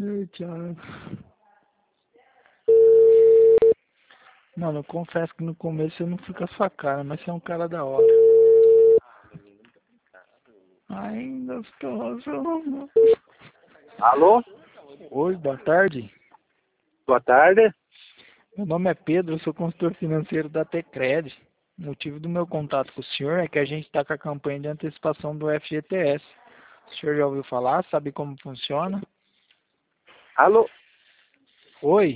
Ei, Thiago. Mano, eu confesso que no começo eu não fui com a sua cara, mas você é um cara da hora. Ai, gostoso. Alô? Oi, boa tarde. Boa tarde. Meu nome é Pedro, eu sou consultor financeiro da Tecred. O motivo do meu contato com o senhor é que a gente está com a campanha de antecipação do FGTS. O senhor já ouviu falar? Sabe como funciona? Alô? Oi.